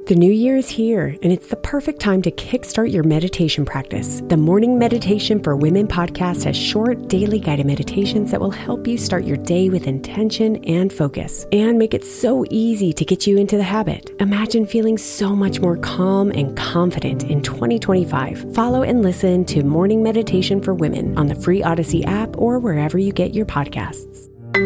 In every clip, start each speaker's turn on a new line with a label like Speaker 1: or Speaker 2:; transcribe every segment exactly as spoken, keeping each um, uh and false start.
Speaker 1: The new year is here, and it's the perfect time to kickstart your meditation practice. The Morning Meditation for Women podcast has short, daily guided meditations that will help you start your day with intention and focus, and make it so easy to get you into the habit. Imagine feeling so much more calm and confident in twenty twenty-five. Follow and listen to Morning Meditation for Women on the free Odyssey app or wherever you get your podcasts.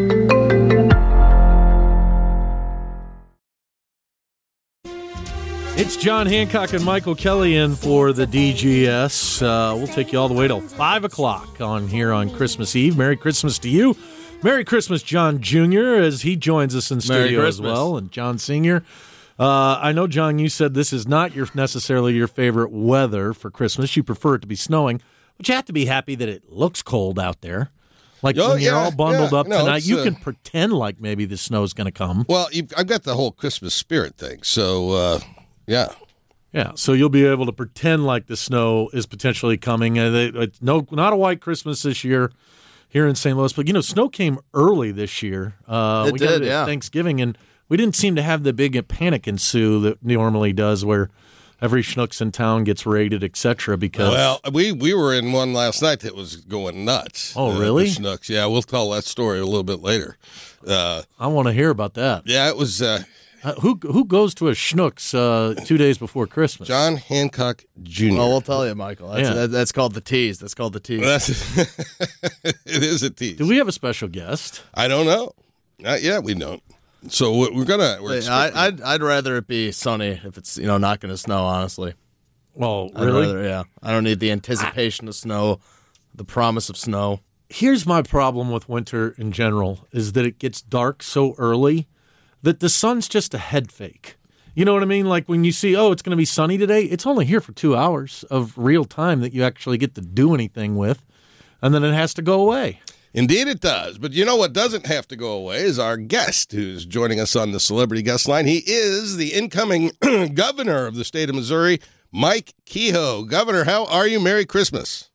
Speaker 2: It's John Hancock and Michael Kelly in for the D G S. Uh, we'll take you all the way till five o'clock on here on Christmas Eve. Merry Christmas to you. Merry Christmas, John Junior, as he joins us in studio as well, and John Senior Uh, I know, John, you said this is not your necessarily your favorite weather for Christmas. You prefer it to be snowing, but you have to be happy that it looks cold out there. Like oh, when you're yeah, all bundled yeah. up no, tonight, you uh, can pretend like maybe the snow's going to come.
Speaker 3: Well, you've, I've got the whole Christmas spirit thing, so... Uh Yeah.
Speaker 2: Yeah, so you'll be able to pretend like the snow is potentially coming. Uh, they, it's no, not a white Christmas this year here in Saint Louis, but, you know, snow came early this year. Uh,
Speaker 4: it
Speaker 2: we
Speaker 4: did,
Speaker 2: got it
Speaker 4: yeah.
Speaker 2: Thanksgiving, and we didn't seem to have the big panic ensue that normally does where every Schnucks in town gets raided, et cetera. Because
Speaker 3: well, we, we were in one last night that was going nuts.
Speaker 2: Oh,
Speaker 3: uh,
Speaker 2: really?
Speaker 3: Schnucks, yeah, we'll tell that story a little bit later. Uh,
Speaker 2: I want to hear about that.
Speaker 3: Yeah, it was... Uh,
Speaker 2: Uh, who who goes to a Schnucks uh, two days before Christmas?
Speaker 3: John Hancock Junior
Speaker 4: Oh, we'll tell you, Michael. That's,
Speaker 2: Yeah.
Speaker 4: that, that's called the tease. That's called the tease.
Speaker 3: That's, it is a tease.
Speaker 2: Do we have a special guest?
Speaker 3: I don't know. Not yet. We don't. So we're gonna. We're
Speaker 4: I, I'd I'd rather it be sunny if it's you know not going to snow. Honestly.
Speaker 2: Well,
Speaker 4: I'd
Speaker 2: really?
Speaker 4: rather, yeah. I don't need the anticipation of snow, the promise of snow.
Speaker 2: Here's my problem with winter in general: is that it gets dark so early that the sun's just a head fake. You know what I mean? Like when you see, oh, it's going to be sunny today, it's only here for two hours of real time that you actually get to do anything with, and then it has to go away.
Speaker 3: Indeed it does. But you know what doesn't have to go away is our guest who's joining us on the Celebrity Guest Line. He is the incoming governor of the state of Missouri, Mike Kehoe. Governor, how are you? Merry Christmas.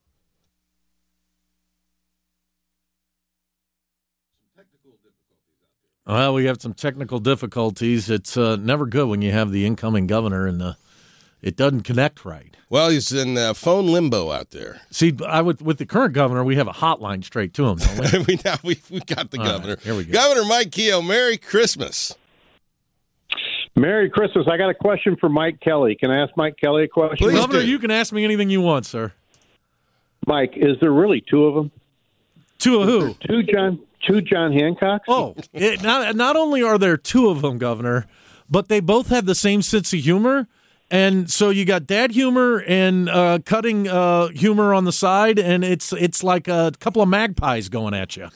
Speaker 2: Well, we have some technical difficulties. It's uh, never good when you have the incoming governor and uh, it doesn't connect right.
Speaker 3: Well, he's in uh, phone limbo out there.
Speaker 2: See, I would, with the current governor, we have a hotline straight to him, don't we?
Speaker 3: we now we we got the
Speaker 2: All
Speaker 3: governor.
Speaker 2: Right, here we go.
Speaker 3: Governor Mike Kehoe, Merry Christmas.
Speaker 5: Merry Christmas. I got a question for Mike Kelly. Can I ask Mike Kelly a question?
Speaker 3: Please
Speaker 2: Governor,
Speaker 3: do.
Speaker 2: you can ask me anything you want, sir.
Speaker 5: Mike, is there really two of them?
Speaker 2: Two of who?
Speaker 5: Two John two John Hancocks?
Speaker 2: Oh, it, not not only are there two of them, Governor, but they both have the same sense of humor. And so you got dad humor and uh, cutting uh, humor on the side, and it's it's like a couple of magpies going at you.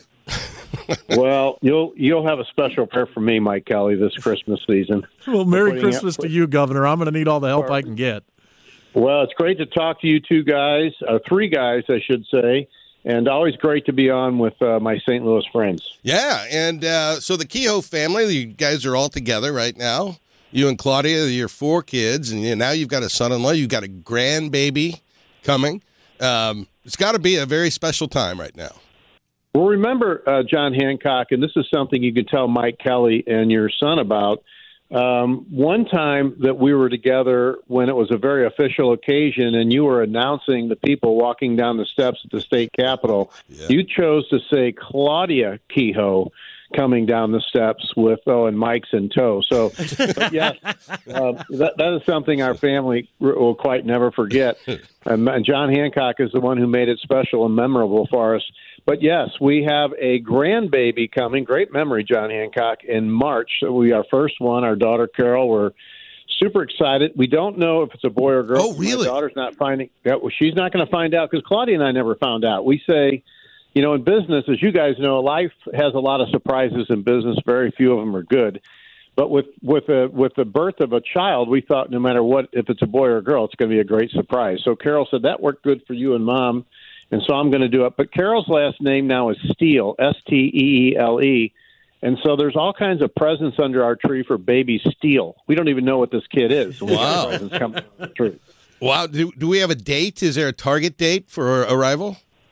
Speaker 5: Well, you'll you'll have a special prayer for me, Mike Kelly, this Christmas season.
Speaker 2: Well, Merry
Speaker 5: Putting
Speaker 2: Christmas
Speaker 5: up-
Speaker 2: to you, Governor. I'm going to need all the help I can get.
Speaker 5: Well, it's great to talk to you two guys, uh, three guys, I should say, and always great to be on with uh, my Saint Louis friends.
Speaker 3: Yeah, and uh, so the Kehoe family, you guys are all together right now. You and Claudia, your four kids, and you now you've got a son-in-law. You've got a grandbaby coming. Um, it's got to be a very special time right now.
Speaker 5: Well, remember, uh, John Hancock, and this is something you could tell Mike Kelly and your son about. Um, one time that we were together when it was a very official occasion and you were announcing the people walking down the steps at the state capitol, yeah. you chose to say Claudia Kehoe coming down the steps with, oh, and Mike's in tow. So, but yes, uh, that, that is something our family will quite never forget. And, and John Hancock is the one who made it special and memorable for us. But yes, we have a grandbaby coming. Great memory, John Hancock, in March. So we our first one, our daughter Carol. We're super excited. We don't know if it's a boy or girl.
Speaker 3: Oh, really?
Speaker 5: My daughter's not finding. Yeah, well, she's not going to find out because Claudia and I never found out. We say, you know, in business, as you guys know, life has a lot of surprises in business. Very few of them are good. But with with a with the birth of a child, we thought no matter what, if it's a boy or a girl, it's going to be a great surprise. So Carol said that worked good for you and Mom. And so I'm going to do it. But Carol's last name now is Steele, S T E E L E. And so there's all kinds of presents under our tree for baby Steele. We don't even know what this kid is.
Speaker 3: Wow.
Speaker 5: Presents coming under the tree.
Speaker 3: Wow. Do, do we have a date? Is there a target date for arrival?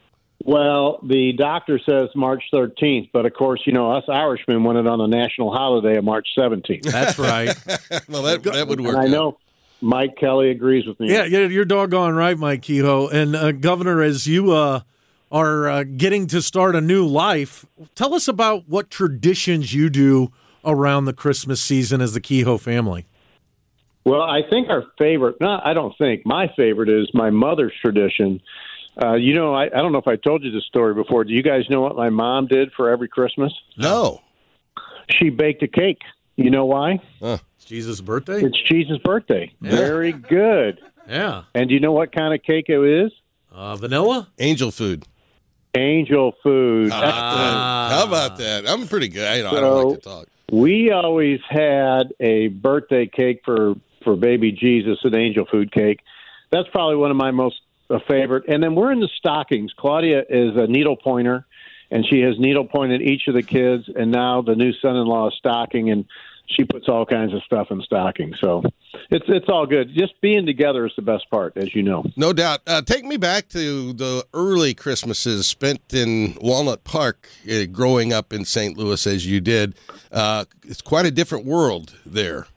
Speaker 5: Well, the doctor says March thirteenth, but of course, you know, us Irishmen want it on a national holiday of March seventeenth.
Speaker 2: That's right.
Speaker 3: Well, that, that would work.
Speaker 5: And I
Speaker 3: out.
Speaker 5: know Mike Kelly agrees with me.
Speaker 2: Yeah, yeah, you're doggone right, Mike Kehoe. And, uh, Governor, as you uh, are uh, getting to start a new life, tell us about what traditions you do around the Christmas season as the Kehoe family.
Speaker 5: Well, I think our favorite, no, I don't think, my favorite is my mother's tradition. Uh, you know, I, I don't know if I told you this story before. Do you guys know what my mom did for every Christmas?
Speaker 3: No.
Speaker 5: She baked a cake. You know why?
Speaker 3: Huh.
Speaker 2: It's Jesus' birthday?
Speaker 5: It's Jesus' birthday.
Speaker 2: Yeah.
Speaker 5: Very good.
Speaker 2: Yeah.
Speaker 5: And do you know what kind of cake it is?
Speaker 2: Uh, vanilla?
Speaker 3: Angel food.
Speaker 5: Angel food.
Speaker 2: Ah.
Speaker 3: How about that? I'm pretty good. I, you know, I
Speaker 5: So-
Speaker 3: don't like to talk.
Speaker 5: We always had a birthday cake for, for baby Jesus, an angel food cake. That's probably one of my most uh, favorite. And then we're in the stockings. Claudia is a needle pointer, and she has needle pointed each of the kids, and now the new son-in-law is stocking, and she puts all kinds of stuff in stockings. So it's it's all good. Just being together is the best part, as you know.
Speaker 3: No doubt. Uh, take me back to the early Christmases spent in Walnut Park, uh, growing up in Saint Louis as you did. Uh, it's quite a different world there.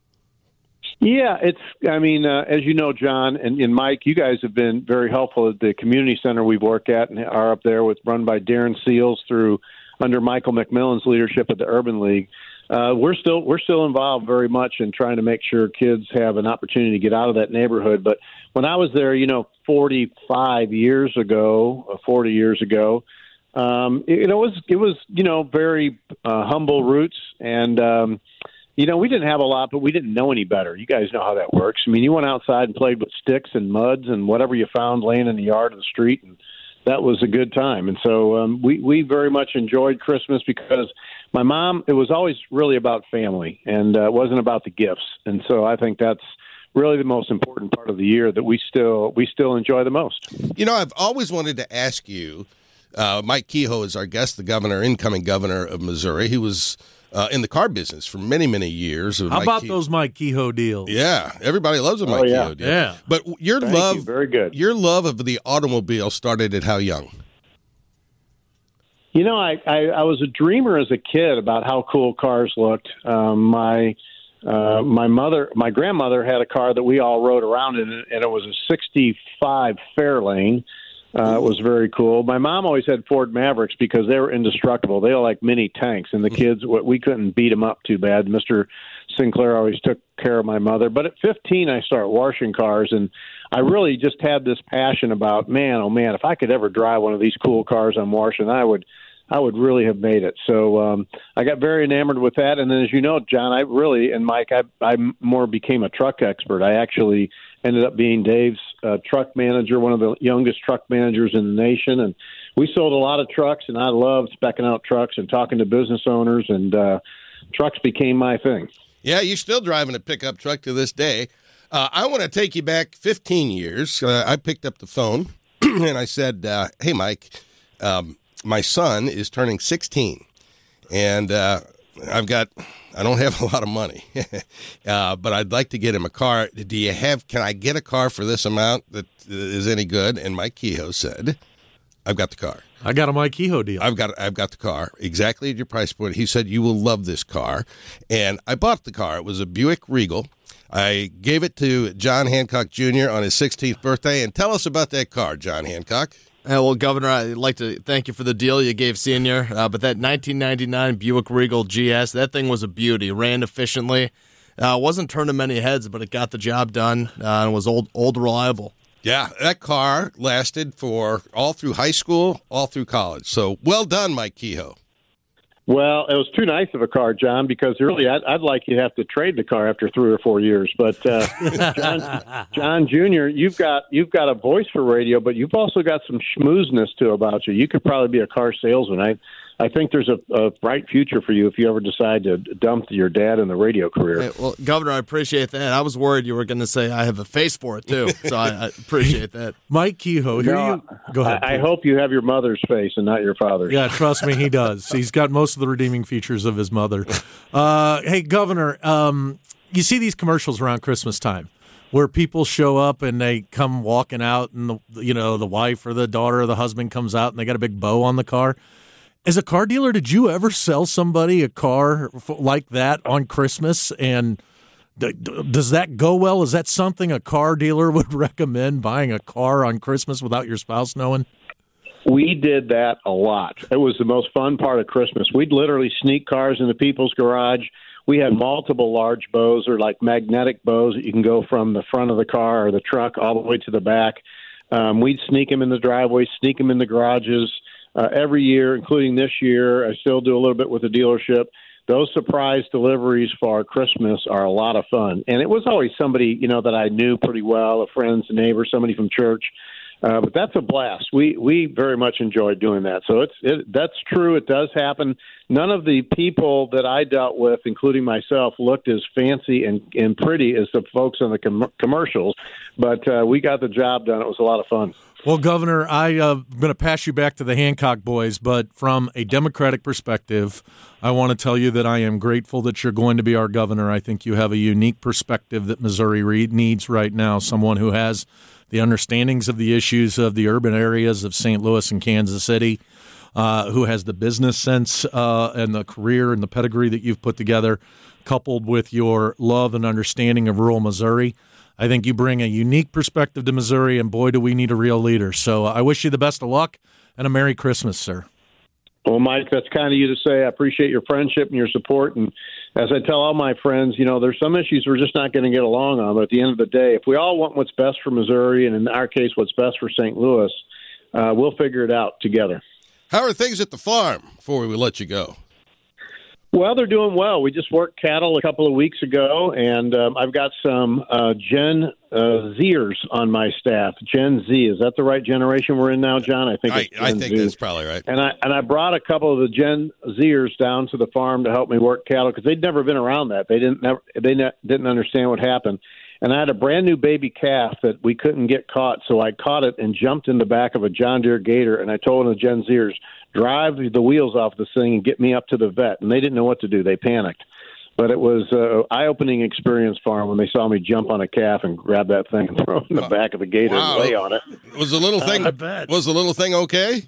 Speaker 5: Yeah, it's, I mean, uh, as you know, John and, and Mike, you guys have been very helpful at the community center we work at and are up there with, run by Darren Seals through, under Michael McMillan's leadership at the Urban League. Uh, we're still, we're still involved very much in trying to make sure kids have an opportunity to get out of that neighborhood. But when I was there, you know, forty-five years ago, forty years ago, um, it, it was, it was, you know, very uh, humble roots. And, um, You know, we didn't have a lot, but we didn't know any better. You guys know how that works. I mean, you went outside and played with sticks and muds and whatever you found laying in the yard or the street, and that was a good time. And so um, we, we very much enjoyed Christmas because my mom, it was always really about family, and uh, it wasn't about the gifts. And so I think that's really the most important part of the year that we still we still enjoy the most.
Speaker 3: You know, I've always wanted to ask you, uh, Mike Kehoe is our guest, the governor, incoming governor of Missouri. He was Uh, in the car business for many, many years.
Speaker 2: How
Speaker 3: Mike
Speaker 2: about
Speaker 3: Ke-
Speaker 2: those Mike Kehoe deals?
Speaker 3: Yeah, everybody loves a Mike
Speaker 5: Oh, yeah.
Speaker 3: Kehoe deal.
Speaker 2: Yeah.
Speaker 3: But your
Speaker 5: Thank
Speaker 3: love,
Speaker 5: you. Very good.
Speaker 3: your love of the automobile started at how young?
Speaker 5: You know, I, I, I was a dreamer as a kid about how cool cars looked. Um, my uh, my mother, my grandmother had a car that we all rode around in, and it was a sixty-five Fairlane. Uh, it was very cool. My mom always had Ford Mavericks because they were indestructible. They were like mini tanks, and the kids, we couldn't beat them up too bad. Mister Sinclair always took care of my mother. But at fifteen, I started washing cars, and I really just had this passion about, man, oh man, if I could ever drive one of these cool cars I'm washing, I would I would really have made it. So um, I got very enamored with that. And then, as you know, John, I really, and Mike, I, I more became a truck expert. I actually ended up being Dave's uh, truck manager, one of the youngest truck managers in the nation. And we sold a lot of trucks, and I loved specking out trucks and talking to business owners, and uh, trucks became my thing.
Speaker 3: Yeah, you're still driving a pickup truck to this day. Uh, I want to take you back fifteen years. Uh, I picked up the phone, and I said, uh, hey, Mike, um, my son is turning sixteen, and uh, I've got, I don't have a lot of money, uh, but I'd like to get him a car. Do you have, can I get a car for this amount that is any good? And Mike Kehoe said, I've got the car.
Speaker 2: I got a Mike Kehoe deal.
Speaker 3: I've got, I've got the car exactly at your price point. He said, you will love this car. And I bought the car. It was a Buick Regal. I gave it to John Hancock Junior on his sixteenth birthday. And tell us about that car, John Hancock.
Speaker 4: Uh, well, Governor, I'd like to thank you for the deal you gave Senior. Uh, but that nineteen ninety-nine Buick Regal G S, that thing was a beauty. Ran efficiently. Uh, wasn't turning many heads, but it got the job done uh, and was old, old, reliable.
Speaker 3: Yeah, that car lasted for all through high school, all through college. So well done, Mike Kehoe.
Speaker 5: Well, it was too nice of a car, John, because really I'd, I'd like you to have to trade the car after three or four years. But uh, John, John Junior, you've got you've got a voice for radio, but you've also got some schmoozness too about you. You could probably be a car salesman. I I think there's a, a bright future for you if you ever decide to dump your dad in the radio career.
Speaker 4: Hey, well, Governor, I appreciate that. I was worried you were going to say I have a face for it too, so I, I appreciate that.
Speaker 2: Mike Kehoe, here
Speaker 5: No,
Speaker 2: you go ahead.
Speaker 5: I, I
Speaker 2: please.
Speaker 5: hope you have your mother's face and not your father's.
Speaker 2: Yeah, trust me, he does. He's got most of the redeeming features of his mother. Uh, hey, Governor, um, you see these commercials around Christmas time where people show up and they come walking out, and the you know the wife or the daughter or the husband comes out and they got a big bow on the car. As a car dealer, did you ever sell somebody a car like that on Christmas? And does that go well? Is that something a car dealer would recommend, buying a car on Christmas without your spouse knowing?
Speaker 5: We did that a lot. It was the most fun part of Christmas. We'd literally sneak cars into people's garage. We had multiple large bows, or like magnetic bows that you can go from the front of the car or the truck all the way to the back. Um, we'd sneak them in the driveway, sneak them in the garages uh, every year, including this year. I still do a little bit with the dealership. Those surprise deliveries for Christmas are a lot of fun. And it was always somebody, you know, that I knew pretty well, a friend, a neighbor, somebody from church. Uh, but that's a blast. We we very much enjoyed doing that. So it's it, that's true. It does happen. None of the people that I dealt with, including myself, looked as fancy and, and pretty as the folks on the com- commercials. But uh, we got the job done. It was a lot of fun.
Speaker 2: Well, Governor, I'm uh, going to pass you back to the Hancock boys, but from a Democratic perspective, I want to tell you that I am grateful that you're going to be our governor. I think you have a unique perspective that Missouri needs right now, someone who has the understandings of the issues of the urban areas of Saint Louis and Kansas City, uh, who has the business sense uh, and the career and the pedigree that you've put together, coupled with your love and understanding of rural Missouri. I think you bring a unique perspective to Missouri, and boy, do we need a real leader. So I wish you the best of luck and a Merry Christmas, sir.
Speaker 5: Well, Mike, that's kind of you to say. I appreciate your friendship and your support. And as I tell all my friends, you know, there's some issues we're just not going to get along on. But at the end of the day, if we all want what's best for Missouri, and in our case, what's best for Saint Louis, uh, we'll figure it out together.
Speaker 3: How are things at the farm before we let you go?
Speaker 5: Well, they're doing well. We just worked cattle a couple of weeks ago, and um, I've got some uh, Gen uh, Zers on my staff. Gen Z, is that the right generation we're in now, John? I think
Speaker 3: I,
Speaker 5: it's Gen
Speaker 3: I think
Speaker 5: Z.
Speaker 3: that's probably right.
Speaker 5: And I and I brought a couple of the Gen Zers down to the farm to help me work cattle because they'd never been around that. They didn't never, they ne- didn't understand what happened. And I had a brand new baby calf that we couldn't get caught, so I caught it and jumped in the back of a John Deere Gator, and I told the Gen Zers, drive the wheels off this thing and get me up to the vet. And they didn't know what to do. They panicked. But it was an eye-opening experience for them when they saw me jump on a calf and grab that thing and throw it in the back of the Gator
Speaker 3: Wow.
Speaker 5: and lay on it.
Speaker 3: Was the little thing?
Speaker 2: I bet.
Speaker 3: Was the little thing okay?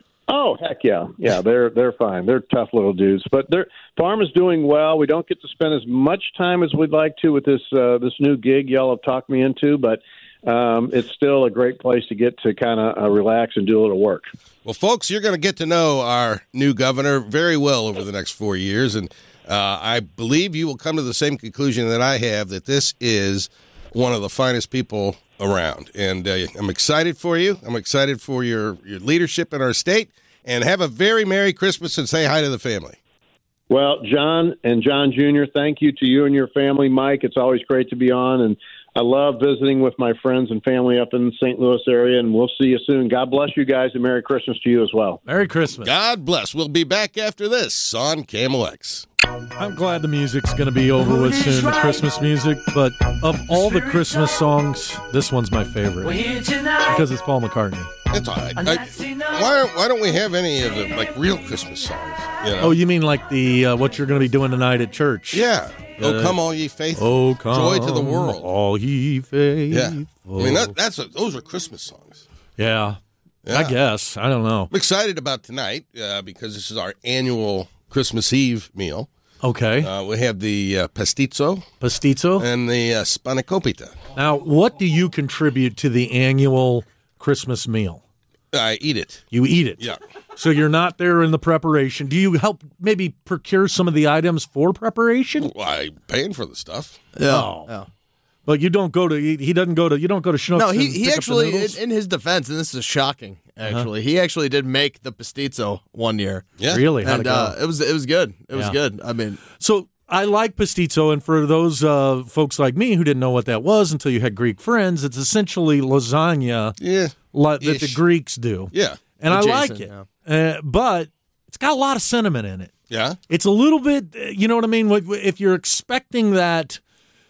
Speaker 5: Oh, heck yeah. Yeah, they're they're fine. They're tough little dudes. But their farm is doing well. We don't get to spend as much time as we'd like to with this uh, this new gig y'all have talked me into, but um, it's still a great place to get to kind of uh, relax and do a little work.
Speaker 3: Well, folks, you're going to get to know our new governor very well over the next four years, and uh, I believe you will come to the same conclusion that I have, that this is one of the finest people around. And uh, I'm excited for you. I'm excited for your, your leadership in our state. And have a very Merry Christmas and say hi to the family.
Speaker 5: Well, John and John Junior, thank you to you and your family. Mike, it's always great to be on, and I love visiting with my friends and family up in the Saint Louis area, and we'll see you soon. God bless you guys, and Merry Christmas to you as well.
Speaker 2: Merry Christmas.
Speaker 3: God bless. We'll be back after this on K M O X.
Speaker 2: I'm glad the music's going to be over with soon, the Christmas music, but of all the Christmas songs, this one's my favorite because it's Paul McCartney.
Speaker 3: It's all right. I, why, why don't we have any of the like real Christmas songs? You know?
Speaker 2: Oh, you mean like the uh, what you're going to be doing tonight at church?
Speaker 3: Yeah. Oh,
Speaker 2: Uh,
Speaker 3: come all ye faithful.
Speaker 2: Oh, come
Speaker 3: Joy to the world.
Speaker 2: all ye faithful.
Speaker 3: Yeah. I mean, that, that's a, those are Christmas songs.
Speaker 2: Yeah.
Speaker 3: Yeah.
Speaker 2: I guess. I don't know.
Speaker 3: I'm excited about tonight uh, because this is our annual Christmas Eve meal.
Speaker 2: Okay.
Speaker 3: Uh, we have the uh, pastizo
Speaker 2: Pastizo.
Speaker 3: and the uh, spanakopita.
Speaker 2: Now, what do you contribute to the annual Christmas meal?
Speaker 3: I eat it.
Speaker 2: You eat it.
Speaker 3: Yeah.
Speaker 2: So you're not there in the preparation. Do you help maybe procure some of the items for preparation?
Speaker 3: Well, I'm paying for the stuff.
Speaker 4: Yeah.
Speaker 2: Oh.
Speaker 4: yeah.
Speaker 2: But you don't go to. He he doesn't go to. You don't go to Schnucks.
Speaker 4: No, he,
Speaker 2: and
Speaker 4: he
Speaker 2: pick up the
Speaker 4: actually, in,
Speaker 2: noodles?
Speaker 4: in his defense, and this is shocking, actually, he actually did make the pastizo one year.
Speaker 3: Yeah.
Speaker 2: Really? How'd
Speaker 4: And
Speaker 2: it go?
Speaker 4: uh, it was it was good. It was
Speaker 2: Yeah.
Speaker 4: good. I mean,
Speaker 2: So I like pastizo, and for those uh, folks like me who didn't know what that was until you had Greek friends, it's essentially lasagna
Speaker 3: Yeah.
Speaker 2: like, that the
Speaker 3: Ish.
Speaker 2: Greeks do.
Speaker 3: Yeah.
Speaker 2: And I like
Speaker 4: Adjacent,
Speaker 2: it. Uh, but it's got a lot of sentiment in it.
Speaker 3: Yeah.
Speaker 2: It's a little bit, uh, you know what I mean? What- If you're expecting that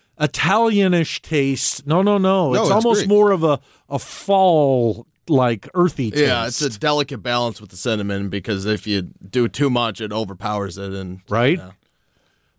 Speaker 2: Italianish taste, no, no, no.
Speaker 3: No,
Speaker 2: it's
Speaker 3: it's
Speaker 2: almost
Speaker 3: Greek.
Speaker 2: more of a, a fall, like earthy taste.
Speaker 4: yeah, it's a delicate balance with the cinnamon because if you do too much, it overpowers it. And
Speaker 2: Right?
Speaker 4: yeah.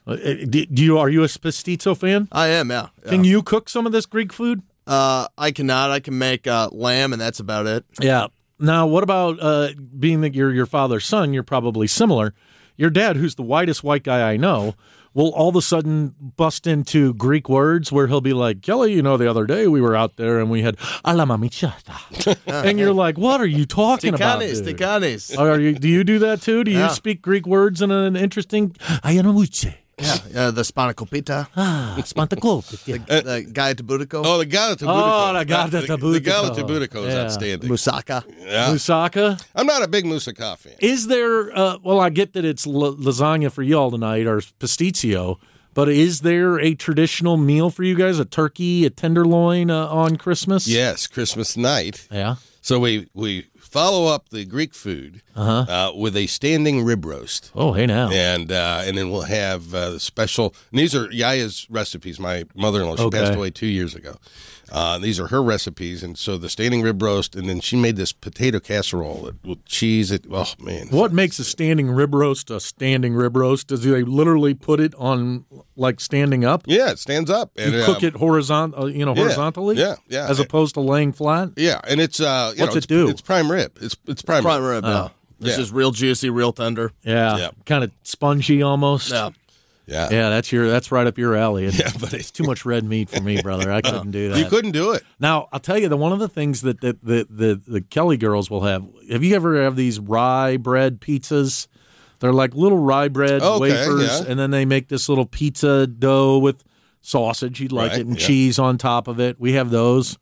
Speaker 2: Uh, do do you are you a pastizzo fan?
Speaker 4: I am, yeah. yeah.
Speaker 2: Can you cook some of this Greek food?
Speaker 4: Uh, I cannot. I can make uh, lamb, and that's about it.
Speaker 2: Yeah. Now, what about uh, being that you're your father's son? You're probably similar. Your dad, who's the whitest white guy I know, will all of a sudden bust into Greek words where he'll be like, Kelly, you know, the other day we were out there and we had alla mamichata. And you're like, what are you talking about?
Speaker 4: Tikanis,
Speaker 2: dude?
Speaker 4: tikanis.
Speaker 2: Are you, do you do that too? Do you
Speaker 4: Yeah.
Speaker 2: speak Greek words in an interesting ayanamuche?
Speaker 4: Yeah, yeah, the spanakopita,
Speaker 2: Ah, spantakopita.
Speaker 4: the guy at Butico,
Speaker 3: Oh, the Gala Tabutico.
Speaker 2: Oh, the Gala
Speaker 3: The,
Speaker 2: Tabutico.
Speaker 3: the Gala Tabutico is
Speaker 2: Yeah.
Speaker 3: outstanding.
Speaker 4: Musaka.
Speaker 3: Yeah.
Speaker 2: Moussaka?
Speaker 3: I'm not a big moussaka fan.
Speaker 2: Is there, uh, well, I get that it's l- lasagna for y'all tonight or pastizio, but is there a traditional meal for you guys, a turkey, a tenderloin uh, on Christmas?
Speaker 3: Yes, Christmas night.
Speaker 2: Yeah.
Speaker 3: So we, we follow up the Greek food
Speaker 2: Uh-huh.
Speaker 3: uh, with a standing rib roast.
Speaker 2: Oh, hey now.
Speaker 3: And uh, and then we'll have uh, the special. And these are Yaya's recipes. My mother-in-law, she
Speaker 2: Okay.
Speaker 3: passed away two years ago. Uh, these are her recipes, and so the standing rib roast, and then she made this potato casserole with cheese. It, oh man,
Speaker 2: What makes a standing rib roast a standing rib roast? Does they literally put it on like standing up?
Speaker 3: Yeah, it stands up. And
Speaker 2: You cook
Speaker 3: um,
Speaker 2: it horizontal, you know,
Speaker 3: yeah,
Speaker 2: horizontally.
Speaker 3: yeah, yeah.
Speaker 2: As opposed to laying flat.
Speaker 3: Yeah, and it's uh, you
Speaker 2: What's
Speaker 3: know,
Speaker 2: it
Speaker 3: it's,
Speaker 2: do?
Speaker 3: It's prime rib. It's it's prime,
Speaker 4: Prime
Speaker 3: rib.
Speaker 4: rib. Yeah. This
Speaker 3: Yeah.
Speaker 4: is real juicy, real tender.
Speaker 2: Yeah,
Speaker 3: Yeah.
Speaker 2: kind of spongy almost.
Speaker 4: Yeah.
Speaker 3: Yeah,
Speaker 2: Yeah, that's your that's right up your alley. It-
Speaker 3: Yeah, but
Speaker 2: it's too much red meat for me, brother. I couldn't do that.
Speaker 3: you couldn't do it.
Speaker 2: Now, I'll tell you that one of the things that the, the, the, the Kelly girls will have, have you ever have these rye bread pizzas? They're like little rye bread
Speaker 3: Okay,
Speaker 2: wafers,
Speaker 3: yeah.
Speaker 2: and then they make this little pizza dough with sausage, you'd like
Speaker 3: Right,
Speaker 2: it, and
Speaker 3: yeah.
Speaker 2: cheese on top of it. We have those.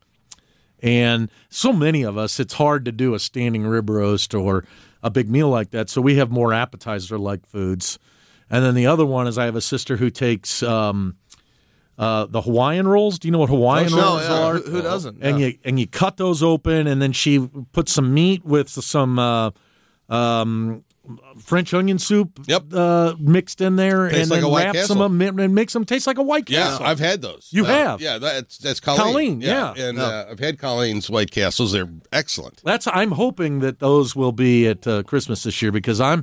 Speaker 2: And so many of us, it's hard to do a standing rib roast or a big meal like that. So we have more appetizer-like foods. And then the other one is I have a sister who takes um, uh, the Hawaiian rolls. Do you know what Hawaiian
Speaker 4: No,
Speaker 2: rolls
Speaker 4: yeah.
Speaker 2: are?
Speaker 4: Who, who doesn't?
Speaker 2: And
Speaker 4: Yeah.
Speaker 2: you and you cut those open, and then she puts some meat with some uh, um, French onion soup
Speaker 3: Yep.
Speaker 2: uh, mixed in there,
Speaker 3: Tastes
Speaker 2: and
Speaker 3: like
Speaker 2: then
Speaker 3: a White
Speaker 2: wraps
Speaker 3: Castle.
Speaker 2: them up and makes them taste like a White
Speaker 3: Yeah,
Speaker 2: Castle.
Speaker 3: I've had those.
Speaker 2: You
Speaker 3: Uh,
Speaker 2: have?
Speaker 3: Yeah, that's that's Colleen.
Speaker 2: Colleen, yeah.
Speaker 3: and uh, I've had Colleen's White Castles. They're excellent.
Speaker 2: That's I'm hoping that those will be at uh, Christmas this year because I'm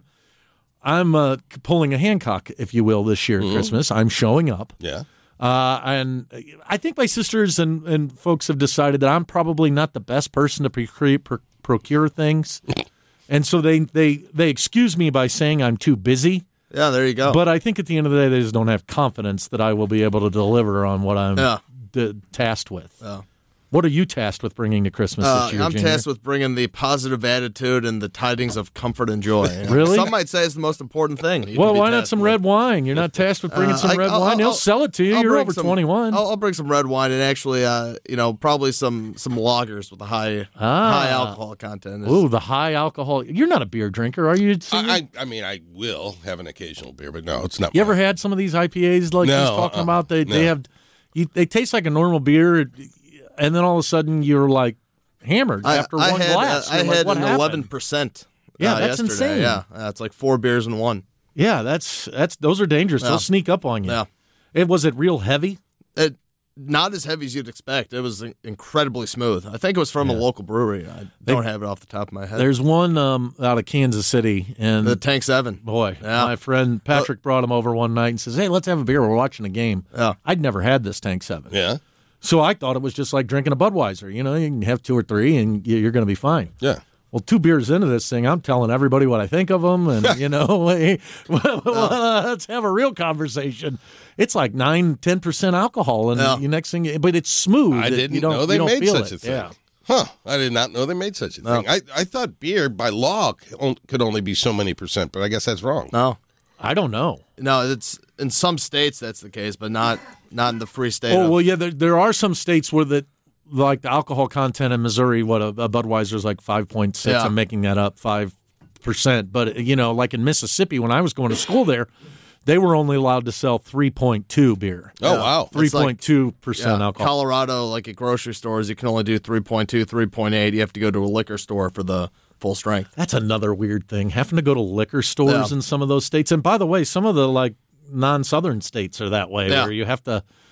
Speaker 2: I'm uh, pulling a Hancock, if you will, this year at Christmas. I'm showing up.
Speaker 3: Yeah.
Speaker 2: Uh, and I think my sisters and, and folks have decided that I'm probably not the best person to procure, pro- procure things. And so they, they, they excuse me by saying I'm too busy.
Speaker 4: Yeah, there you go.
Speaker 2: But I think at the end of the day, they just don't have confidence that I will be able to deliver on what I'm
Speaker 4: Yeah.
Speaker 2: d- tasked with.
Speaker 4: Yeah.
Speaker 2: What are you tasked with bringing to Christmas
Speaker 4: Uh,
Speaker 2: this year,
Speaker 4: I'm
Speaker 2: Junior?
Speaker 4: tasked with bringing the positive attitude and the tidings of comfort and joy.
Speaker 2: Really?
Speaker 4: Some might say it's the most important thing. you
Speaker 2: Well,
Speaker 4: can be
Speaker 2: why not
Speaker 4: tasked
Speaker 2: some
Speaker 4: with.
Speaker 2: red wine? You're not tasked with bringing
Speaker 4: Uh,
Speaker 2: some
Speaker 4: I-
Speaker 2: red
Speaker 4: I'll-
Speaker 2: wine. They'll
Speaker 4: I'll-
Speaker 2: sell it to you.
Speaker 4: I'll
Speaker 2: You're
Speaker 4: bring
Speaker 2: over
Speaker 4: some-
Speaker 2: twenty-one.
Speaker 4: I'll, I'll bring some red wine and actually, uh, you know, probably some some lagers with a high
Speaker 2: Ah.
Speaker 4: high alcohol content.
Speaker 2: Ooh, the high alcohol. You're not a beer drinker, are you? Senior?
Speaker 3: I, I I mean I will have an occasional beer, but no, it's not.
Speaker 2: you ever
Speaker 3: mine.
Speaker 2: had some of these I P As like
Speaker 3: No,
Speaker 2: he's talking
Speaker 3: uh-uh.
Speaker 2: about? They they
Speaker 3: No.
Speaker 2: have, you, they taste like a normal beer, and then all of a sudden you're like hammered
Speaker 4: I,
Speaker 2: after
Speaker 4: I
Speaker 2: one
Speaker 4: had,
Speaker 2: glass.
Speaker 4: Uh, I
Speaker 2: You're like,
Speaker 4: had
Speaker 2: what
Speaker 4: an
Speaker 2: happened?
Speaker 4: eleven percent.
Speaker 2: Yeah,
Speaker 4: uh,
Speaker 2: that's
Speaker 4: yesterday.
Speaker 2: insane.
Speaker 4: Yeah, uh, it's like four beers in one.
Speaker 2: Yeah, that's that's those are dangerous.
Speaker 4: Yeah.
Speaker 2: They'll sneak up on you.
Speaker 4: Yeah.
Speaker 2: It was it real heavy?
Speaker 4: It, not as heavy as you'd expect. It was incredibly smooth. I think it was from a local brewery. I don't have it off the top of my head.
Speaker 2: There's one um, out of Kansas City, and
Speaker 4: the Tank Seven.
Speaker 2: boy,
Speaker 4: Yeah.
Speaker 2: my friend Patrick brought him over one night and says, "Hey, let's have a beer. We're watching a game."
Speaker 4: Yeah.
Speaker 2: I'd never had this Tank Seven.
Speaker 3: Yeah.
Speaker 2: So I thought it was just like drinking a Budweiser. You know, you can have two or three and you- you're going to be fine.
Speaker 3: Yeah.
Speaker 2: Well, two beers into this thing, I'm telling everybody what I think of them. And, you know, hey, well, let's have a real conversation. It's like nine, ten percent alcohol. And
Speaker 4: Yeah.
Speaker 2: the next thing, but it's smooth.
Speaker 3: I
Speaker 2: It-
Speaker 3: didn't
Speaker 2: you don't,
Speaker 3: know they
Speaker 2: you don't
Speaker 3: made
Speaker 2: feel
Speaker 3: such
Speaker 2: it.
Speaker 3: a thing.
Speaker 2: Yeah.
Speaker 3: Huh. I did not know they made such a thing. I, I thought beer by law c- could only be so many percent, but I guess that's wrong.
Speaker 4: No,
Speaker 2: I don't know.
Speaker 4: no, it's in some states that's the case, but not not in the free state.
Speaker 2: Oh,
Speaker 4: of,
Speaker 2: well, yeah, there, there are some states where the like the alcohol content in Missouri, what a, a Budweiser is like five point six.
Speaker 4: Yeah.
Speaker 2: I'm making that up, five percent. But, you know, like in Mississippi, when I was going to school there, they were only allowed to sell three point two beer.
Speaker 3: Oh, wow.
Speaker 2: three
Speaker 4: It's like-
Speaker 2: point two percent
Speaker 4: yeah,
Speaker 2: alcohol.
Speaker 4: Colorado, like at grocery stores, you can only do three point two, three point eight. You have to go to a liquor store for the full strength.
Speaker 2: That's another weird thing, having to go to liquor stores
Speaker 4: Yeah.
Speaker 2: in some of those states. And by the way, some of the like non-southern states are that way,
Speaker 4: Yeah.
Speaker 2: where you have to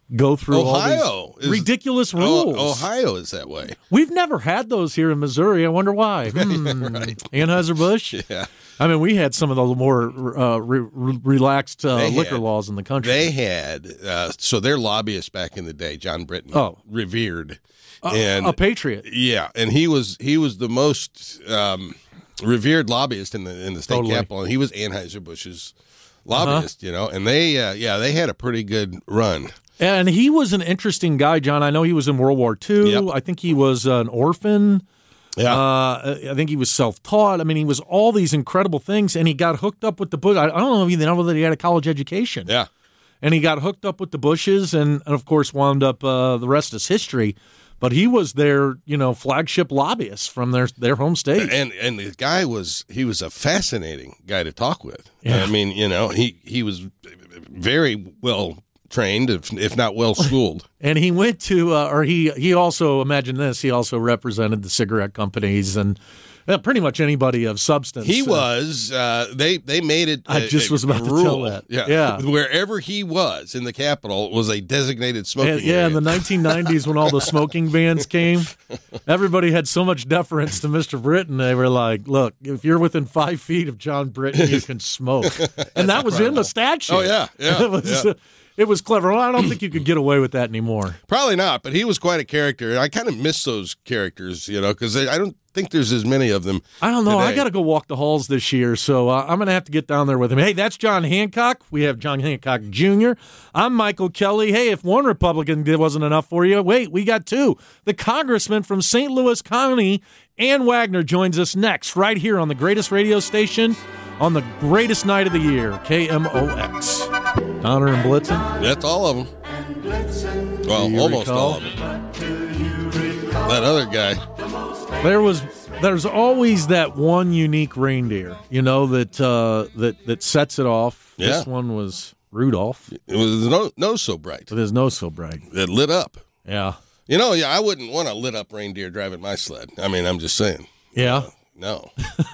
Speaker 2: go through
Speaker 3: Ohio
Speaker 2: all these
Speaker 3: is-
Speaker 2: ridiculous rules.
Speaker 3: Oh, Ohio is that way.
Speaker 2: We've never had those here in Missouri. I wonder why. Hmm. Anheuser-Busch?
Speaker 3: Yeah.
Speaker 2: I mean, we had some of the more uh, re- re- relaxed uh,
Speaker 3: They
Speaker 2: liquor
Speaker 3: had-
Speaker 2: laws in the country.
Speaker 3: They had, uh, so their lobbyist back in the day, John Britton,
Speaker 2: Oh.
Speaker 3: revered.
Speaker 2: Uh,
Speaker 3: and
Speaker 2: a patriot.
Speaker 3: Yeah, and he was he was the most um, revered lobbyist in the in the state
Speaker 2: Totally.
Speaker 3: capitol, and he was Anheuser-Busch's lobbyist, you know, and they uh, yeah they had a pretty good run.
Speaker 2: And he was an interesting guy, John. I know he was in World War Two.
Speaker 3: Yep.
Speaker 2: I think he was an orphan.
Speaker 3: Yeah,
Speaker 2: Uh, I think he was self-taught. I mean, he was all these incredible things, and he got hooked up with the Bush. I don't know even know that he had a college education.
Speaker 3: yeah.
Speaker 2: And he got hooked up with the Bushes, and, and of course, wound up. Uh, the rest is history. But he was their, you know, flagship lobbyist from their their home state.
Speaker 3: And and the guy was he was a fascinating guy to talk with.
Speaker 2: Yeah.
Speaker 3: I mean, you know, he he was very well trained, if if not well schooled.
Speaker 2: And he went to, uh, or he he also, imagine this, he also represented the cigarette companies and uh, pretty much anybody of substance.
Speaker 3: He
Speaker 2: Uh,
Speaker 3: was. Uh, they they made it.
Speaker 2: I
Speaker 3: a-
Speaker 2: just
Speaker 3: a
Speaker 2: was about to
Speaker 3: rule.
Speaker 2: tell that.
Speaker 3: Yeah.
Speaker 2: Yeah.
Speaker 3: Wherever he was in the Capitol was a designated smoking
Speaker 2: And, yeah,
Speaker 3: area.
Speaker 2: in the nineteen nineties when all the smoking bans came, everybody had so much deference to Mister Britton. They were like, look, if you're within five feet of John Britton, you can smoke. And that was in the statute.
Speaker 3: Oh, yeah, yeah,
Speaker 2: it, was,
Speaker 3: yeah.
Speaker 2: uh, it was clever. Well, I don't think you could get away with that anymore.
Speaker 3: Probably not, but he was quite a character. I kind of miss those characters, you know, because I don't think there's as many of them.
Speaker 2: I don't know. I
Speaker 3: today.
Speaker 2: got to go walk the halls this year, so uh, I'm going to have to get down there with him. Hey, that's John Hancock. We have John Hancock Junior I'm Michael Kelly. Hey, if one Republican wasn't enough for you, wait, we got two. The congressman from Saint Louis County, Ann Wagner, joins us next, right here on the greatest radio station on the greatest night of the year, K M O X. Donner and Blitzen.
Speaker 3: That's all of them. Well,
Speaker 2: Do you
Speaker 3: almost
Speaker 2: recall?
Speaker 3: all of them. That other guy.
Speaker 2: There was, there's always that one unique reindeer, you know, that uh, that that sets it off.
Speaker 3: Yeah.
Speaker 2: This one was Rudolph
Speaker 3: It was no nose so bright.
Speaker 2: with his nose so bright.
Speaker 3: It lit up.
Speaker 2: Yeah,
Speaker 3: You know, yeah, I wouldn't want a lit up reindeer driving my sled. I mean, I'm just saying.
Speaker 2: yeah.
Speaker 3: No.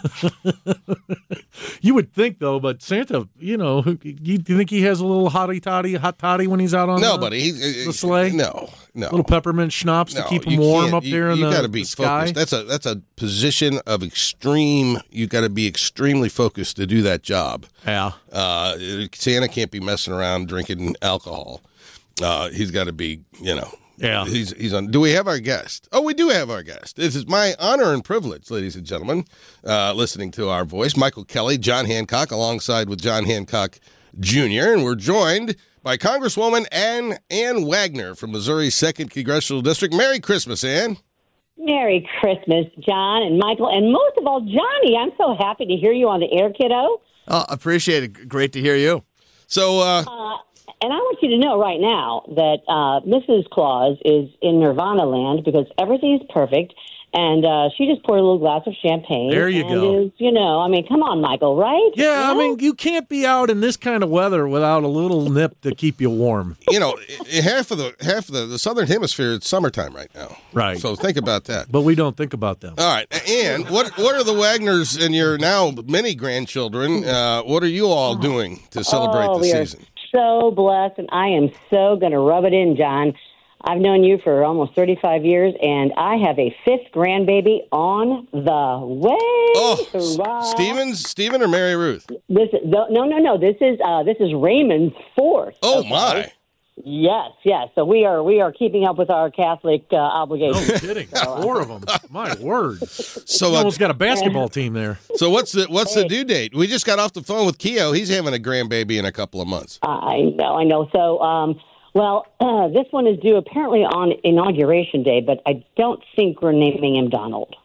Speaker 2: You would think though, but Santa, you know, you, you think he has a little hotty toddy, hot toddy when he's out on
Speaker 3: No,
Speaker 2: the,
Speaker 3: buddy. He,
Speaker 2: the sleigh?
Speaker 3: No, no.
Speaker 2: little peppermint schnapps
Speaker 3: No,
Speaker 2: to keep him
Speaker 3: you
Speaker 2: warm
Speaker 3: can't.
Speaker 2: up
Speaker 3: You-
Speaker 2: there in
Speaker 3: you
Speaker 2: the,
Speaker 3: gotta be
Speaker 2: the sky?
Speaker 3: focused. That's a that's a position of extreme. You got to be extremely focused to do that job.
Speaker 2: Yeah,
Speaker 3: Uh, Santa can't be messing around drinking alcohol. Uh, he's got to be, you know.
Speaker 2: yeah.
Speaker 3: He's he's on. Do we have our guest? Oh, we do have our guest. This is my honor and privilege, ladies and gentlemen, uh, listening to our voice, Michael Kelly, John Hancock, alongside with John Hancock Junior, and we're joined by Congresswoman Ann Ann Wagner from Missouri's second Congressional District. Merry Christmas, Ann.
Speaker 6: Merry Christmas, John and Michael, and most of all, Johnny. I'm so happy to hear you on the air, kiddo.
Speaker 4: Oh, appreciate it. Great to hear you.
Speaker 3: So, uh,
Speaker 6: Uh, and I want you to know right now that uh, Missus Claus is in Nirvana land because everything's perfect, and uh, she just poured a little glass of champagne.
Speaker 2: There you
Speaker 6: and
Speaker 2: go.
Speaker 6: Is, you know, I mean, come on, Michael, right?
Speaker 2: Yeah, I
Speaker 6: You know?
Speaker 2: mean, you can't be out in this kind of weather without a little nip to keep you warm.
Speaker 3: you know, i- half of the half of the, the southern hemisphere, it's summertime right now.
Speaker 2: Right.
Speaker 3: So think about that.
Speaker 2: But we don't think about them.
Speaker 3: All right, Ann, what what are the Wagners and your now many grandchildren? Uh, what are you all doing to celebrate
Speaker 6: oh,
Speaker 3: the
Speaker 6: we are
Speaker 3: season?
Speaker 6: so blessed, and I am so going to rub it in, John. I've known you for almost thirty-five years, and I have a fifth grandbaby on the way.
Speaker 3: Oh,
Speaker 6: Hurrah.
Speaker 3: Stevens, Stephen or Mary Ruth?
Speaker 6: This is, no, no, no. This is uh, this is Raymond's fourth.
Speaker 3: Oh
Speaker 6: okay?
Speaker 3: my!
Speaker 6: Yes, yes. So we are we are keeping up with our Catholic uh,
Speaker 2: No
Speaker 6: obligations.
Speaker 2: kidding. Four of them. My word.
Speaker 3: So,
Speaker 2: You
Speaker 3: uh,
Speaker 2: almost got a basketball team there.
Speaker 3: so what's the what's the due date? We just got off the phone with Keo. He's having a grandbaby in a couple of months.
Speaker 6: I know, I know. So, um, well, uh, this one is due apparently on Inauguration Day, but I don't think we're naming him Donald.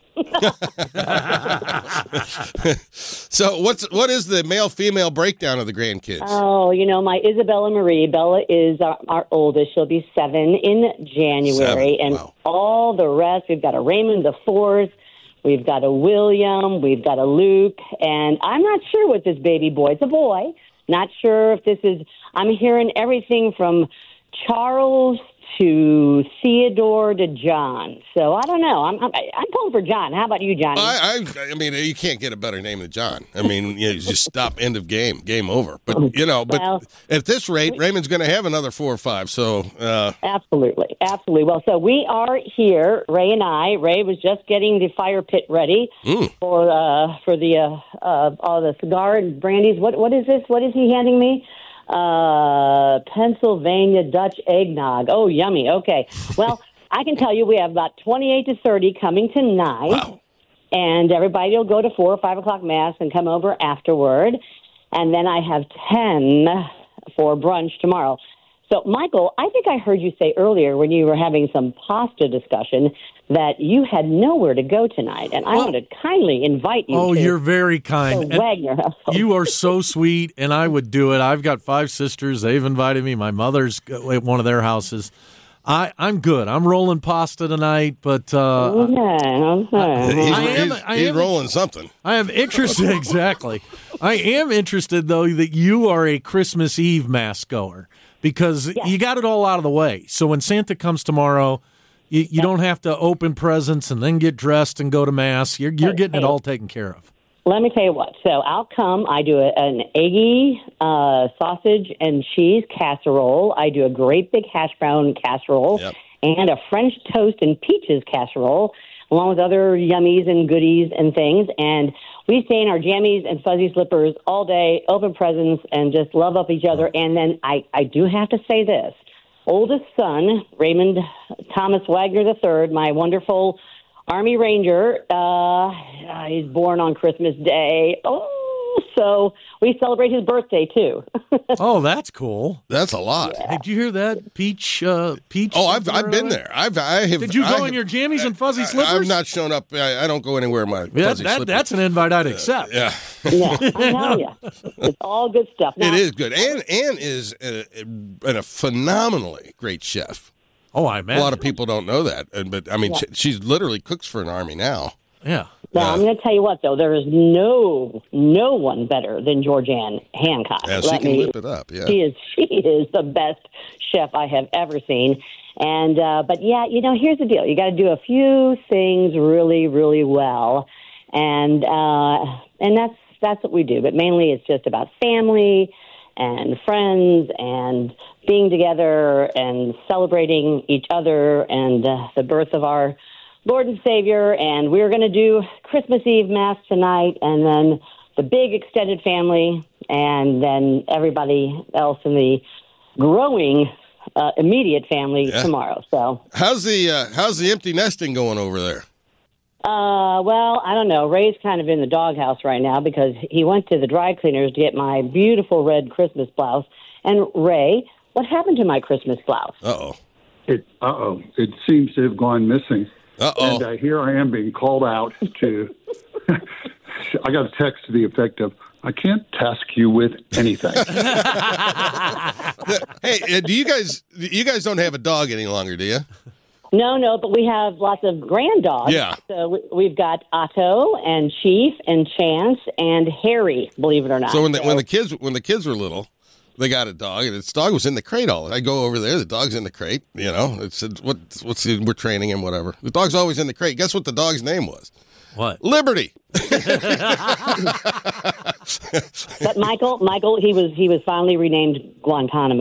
Speaker 3: So what's what is the male female breakdown of the grandkids?
Speaker 6: Oh, you know, my Isabella Marie. Bella is our, our oldest. She'll be seven in January.
Speaker 3: Seven,
Speaker 6: And
Speaker 3: wow.
Speaker 6: all the rest, we've got a Raymond the fourth. We've got a William. We've got a Luke. And I'm not sure what this baby boy, it's a boy. Not sure if this is, I'm hearing everything from Charles to Theodore to John. So I don't know. I'm I'm, I'm pulling for John. How about you, Johnny?
Speaker 3: I, I I mean, you can't get a better name than John. I mean, you know, just stop, end of game, game over. But you know, but
Speaker 6: Well,
Speaker 3: at this rate, Raymond's going to have another four or five. So uh,
Speaker 6: Absolutely, absolutely. Well, so we are here, Ray and I. Ray was just getting the fire pit ready
Speaker 3: Mm.
Speaker 6: for uh, for the uh, uh, all the cigar and brandies. What what is this? What is he handing me? Uh, Pennsylvania Dutch eggnog. Oh, yummy. Okay. Well, I can tell you we have about twenty-eight to thirty coming tonight.
Speaker 3: wow.
Speaker 6: And everybody will go to four or five o'clock mass and come over afterward. And then I have ten for brunch tomorrow. So, Michael, I think I heard you say earlier when you were having some pasta discussion that you had nowhere to go tonight. And I
Speaker 2: Well-
Speaker 6: want to kindly invite you
Speaker 2: Oh,
Speaker 6: to
Speaker 2: you're very
Speaker 6: the
Speaker 2: kind. And
Speaker 6: Wagner household.
Speaker 2: you are so sweet, and I would do it. I've got five sisters. They've invited me. My mother's at one of their houses. I, I'm good. I'm rolling pasta tonight, but uh,
Speaker 6: Okay, okay.
Speaker 3: He's,
Speaker 2: I am-
Speaker 3: he's,
Speaker 2: I
Speaker 3: he's
Speaker 2: am-
Speaker 3: rolling something.
Speaker 2: I am interested. Exactly. I am interested, though, that you are a Christmas Eve mass goer because you got it all out of the way. So when Santa comes tomorrow, you, you don't have to open presents and then get dressed and go to mass. You're, you're
Speaker 6: Hey,
Speaker 2: getting it
Speaker 6: hey.
Speaker 2: all taken care of.
Speaker 6: Let me tell you what. So I'll come. I do a, an eggy uh, sausage and cheese casserole. I do a great big hash brown casserole
Speaker 3: Yep.
Speaker 6: and a French toast and peaches casserole, along with other yummies and goodies and things. And we stay in our jammies and fuzzy slippers all day, open presents, and just love up each other. And then I, I do have to say this. Oldest son, Raymond Thomas Wagner the third, my wonderful Army Ranger, uh, he's born on Christmas Day. Oh, so we celebrate his birthday, too.
Speaker 2: Oh, that's cool.
Speaker 3: That's a lot.
Speaker 2: Hey, did you hear that? Peach, uh, peach.
Speaker 3: Oh, I've
Speaker 2: something
Speaker 3: I've
Speaker 2: or
Speaker 3: been
Speaker 2: other?
Speaker 3: there. I've I have.
Speaker 2: Did you
Speaker 3: I
Speaker 2: go
Speaker 3: have,
Speaker 2: in your jammies and fuzzy
Speaker 3: I,
Speaker 2: slippers?
Speaker 3: I've not shown up. I, I don't go anywhere in my
Speaker 2: Yeah,
Speaker 3: fuzzy
Speaker 2: that,
Speaker 3: slippers.
Speaker 2: that's an invite I'd accept.
Speaker 3: Yeah,
Speaker 6: Yeah, I tell you. It's all good stuff. Now,
Speaker 3: it is good. Ann Ann is a, a, a phenomenally great chef.
Speaker 2: Oh, I
Speaker 3: A
Speaker 2: imagine.
Speaker 3: lot of people don't know that, and but I mean,
Speaker 6: Yeah.
Speaker 3: she, she's literally cooks for an army now.
Speaker 2: Yeah.
Speaker 6: Now, I'm going to tell you what, though. There is no no one better than Georgianne Hancock.
Speaker 3: Yeah, she
Speaker 6: Let
Speaker 3: can
Speaker 6: me-
Speaker 3: whip it up. Yeah.
Speaker 6: She is she is the best chef I have ever seen. And uh, but yeah, you know, here's the deal: you got to do a few things really, really well, and uh, and that's that's what we do. But mainly, it's just about family and friends and being together and celebrating each other and uh, the birth of our Lord and Savior. And we're going to do Christmas Eve Mass tonight, and then the big extended family, and then everybody else in the growing uh, immediate family
Speaker 3: Yeah.
Speaker 6: tomorrow. So,
Speaker 3: How's the uh, how's the empty nesting going over there?
Speaker 6: uh, well, I don't know. Ray's kind of in the doghouse right now because he went to the dry cleaners to get my beautiful red Christmas blouse. And Ray, what happened to my Christmas blouse?
Speaker 3: Uh oh.
Speaker 7: It uh oh, it seems to have gone missing.
Speaker 3: Uh
Speaker 7: And
Speaker 3: oh.
Speaker 7: uh, here I am being called out to. I got a text to the effect of, "I can't task you with anything."
Speaker 3: Hey, uh, do you guys you guys don't have a dog any longer, do you?
Speaker 6: No, no, but we have lots of grand dogs.
Speaker 3: Yeah.
Speaker 6: So we- we've got Otto and Chief and Chance and Harry, believe it or not.
Speaker 3: So when the when the kids when the kids were little, they got a dog, and its dog was in the crate all. I go over there, the dog's in the crate. You know, it's what what's the, we're training him, whatever. The dog's always in the crate. Guess what the dog's name was?
Speaker 2: What?
Speaker 3: Liberty.
Speaker 6: But Michael, Michael, he was he was finally renamed Guantanamo.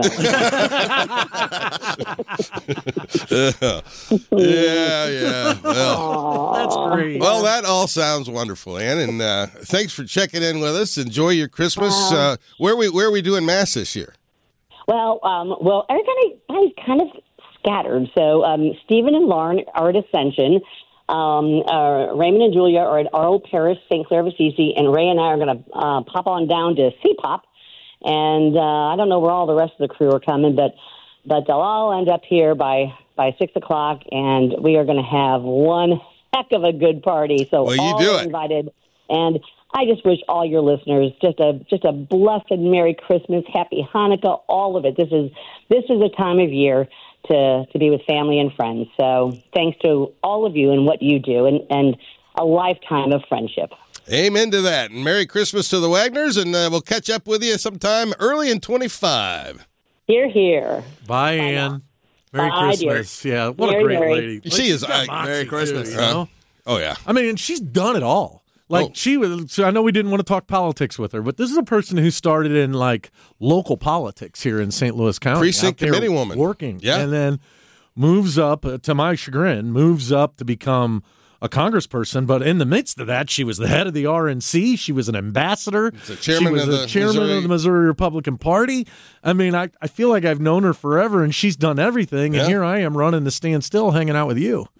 Speaker 3: Yeah, yeah. Well,
Speaker 2: That's great.
Speaker 3: well, that all sounds wonderful, Ann, and uh, thanks for checking in with us. Enjoy your Christmas. Uh, where we where are we doing mass this year?
Speaker 6: Well, um, well, everybody everybody's kind of scattered. So um, Stephen and Lauren are at Ascension. Um, uh, Raymond and Julia are at our old parish, Saint Clair of Assisi, and Ray and I are going to uh, pop on down to C POP. And uh, I don't know where all the rest of the crew are coming, but but they'll all end up here by by six o'clock, and we are going to have one heck of a good party. So
Speaker 3: Well, you
Speaker 6: all
Speaker 3: do
Speaker 6: are
Speaker 3: it.
Speaker 6: invited, and I just wish all your listeners just a just a blessed Merry Christmas, Happy Hanukkah, all of it. This is this is a time of year to to be with family and friends. So thanks to all of you and what you do, and and a lifetime of friendship.
Speaker 3: Amen to that. And Merry Christmas to the Wagners, and uh, we'll catch up with you sometime early in twenty-five.
Speaker 6: Here, here.
Speaker 2: Bye, Ann. Merry
Speaker 6: Bye, dear.
Speaker 2: Christmas. Yeah, what
Speaker 6: Merry,
Speaker 2: a great
Speaker 6: Merry.
Speaker 2: lady.
Speaker 3: She
Speaker 2: Like,
Speaker 3: is-
Speaker 2: she's got
Speaker 3: I-
Speaker 2: moxie,
Speaker 4: Merry Christmas.
Speaker 2: too, you know?
Speaker 3: Oh, yeah.
Speaker 2: I mean, she's done it all. Like
Speaker 3: Well-
Speaker 2: she was. So I know we didn't want to talk politics with her, but this is a person who started in like local politics here in Saint Louis County,
Speaker 3: Precinct
Speaker 2: out there
Speaker 3: committee woman.
Speaker 2: working,
Speaker 3: Yeah.
Speaker 2: and then moves up. uh, To my chagrin, moves up to become a congressperson. But in the midst of that, she was the head of the R N C. She was an ambassador.
Speaker 3: the chairman
Speaker 2: she was
Speaker 3: of
Speaker 2: the
Speaker 3: the
Speaker 2: chairman
Speaker 3: Missouri-
Speaker 2: of the Missouri Republican Party. I mean, I, I feel like I've known her forever, and she's done everything. And
Speaker 3: Yeah.
Speaker 2: here I am running the stand still, hanging out with you.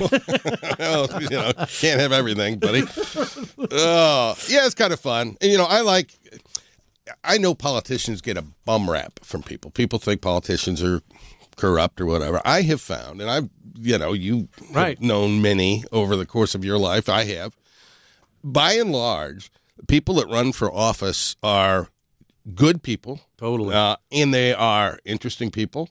Speaker 3: Well, you know, can't have everything, buddy. Oh, yeah, it's kind of fun. And, you know, I like, I know politicians get a bum rap from people. People think politicians are corrupt or whatever. I have found, and I've, you know, you
Speaker 2: Right.
Speaker 3: have known many over the course of your life. I have. By and large, people that run for office are good people.
Speaker 2: Totally.
Speaker 3: Uh, and they are interesting people,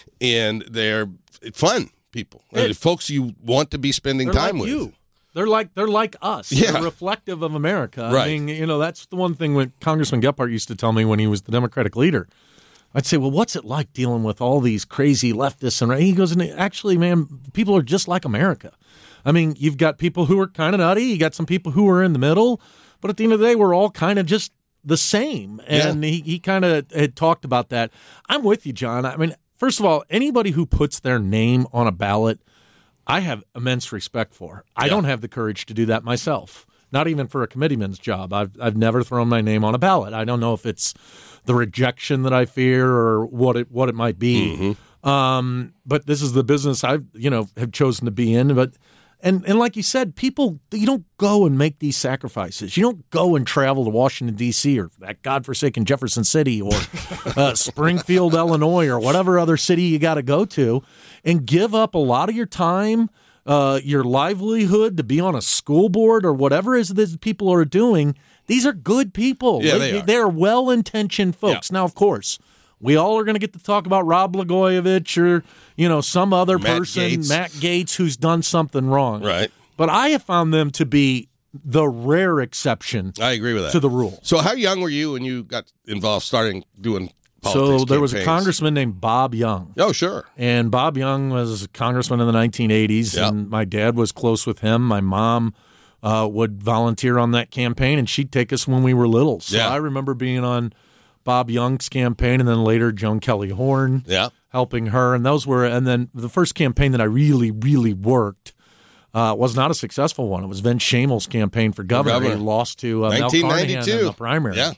Speaker 3: and they're fun people.
Speaker 2: Yeah.
Speaker 3: Uh, folks you want to be spending
Speaker 2: They're
Speaker 3: time
Speaker 2: like
Speaker 3: with.
Speaker 2: you. They're like they're like us.
Speaker 3: Yeah.
Speaker 2: They're reflective of America. I
Speaker 3: Right.
Speaker 2: mean, you know, that's the one thing when Congressman Gephardt used to tell me when he was the Democratic leader. I'd say, well, what's it like dealing with all these crazy leftists? And he goes, and actually, man, people are just like America. I mean, you've got people who are kind of nutty. You got some people who are in the middle. But at the end of the day, we're all kind of just the same. And he, he kind of had talked about that. I'm with you, John. I mean, first of all, anybody who puts their name on a ballot, I have immense respect for. I
Speaker 3: Yeah.
Speaker 2: don't have the courage to do that myself. Not even for a committeeman's job. I've I've never thrown my name on a ballot. I don't know if it's the rejection that I fear or what it what it might be.
Speaker 3: Mm-hmm.
Speaker 2: Um, but this is the business I've you know have chosen to be in. But and and like you said, people, you don't go and make these sacrifices. You don't go and travel to Washington D C or that godforsaken Jefferson City or uh, Springfield, Illinois, or whatever other city you got to go to, and give up a lot of your time. Uh, your livelihood to be on a school board or whatever it is that people are doing. These are good people.
Speaker 3: Yeah, they are.
Speaker 2: They're well-intentioned folks. Now, of course, we all are going to get to talk about Rod Blagojevich or, you know, some other
Speaker 3: Matt
Speaker 2: person,
Speaker 3: Gaetz.
Speaker 2: Matt Gaetz, who's done something wrong.
Speaker 3: Right.
Speaker 2: But I have found them to be the rare exception
Speaker 3: I agree with that.
Speaker 2: to the rule.
Speaker 3: So how young were you when you got involved starting doing
Speaker 2: So
Speaker 3: politics
Speaker 2: there was a
Speaker 3: campaigns?
Speaker 2: congressman named Bob Young.
Speaker 3: Oh, sure.
Speaker 2: And Bob Young was a congressman in the nineteen eighties,
Speaker 3: Yep.
Speaker 2: and my dad was close with him. My mom uh, would volunteer on that campaign, and she'd take us when we were little. So
Speaker 3: Yeah.
Speaker 2: I remember being on Bob Young's campaign, and then later Joan Kelly Horn
Speaker 3: Yeah.
Speaker 2: helping her. And those were, and then the first campaign that I really, really worked uh, was not a successful one. It was Vince Shamel's campaign for governor.
Speaker 3: governor.
Speaker 2: He lost to uh, Mel
Speaker 3: nineteen
Speaker 2: Carnahan
Speaker 3: ninety-two.
Speaker 2: in the primary.
Speaker 3: Yeah.